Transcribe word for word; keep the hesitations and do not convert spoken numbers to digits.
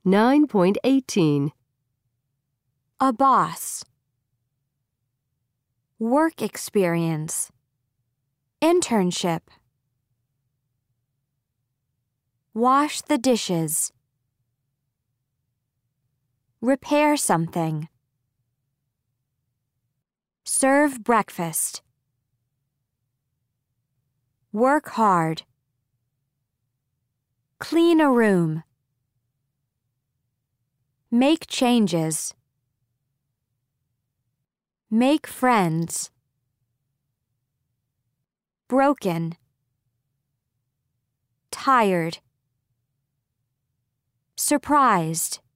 nine point eighteen. A boss. Work experience. Internship. Wash the dishes. Repair something. Serve breakfast. Work hard. Clean a room. Make changes. Make friends. Broken. Tired. Surprised.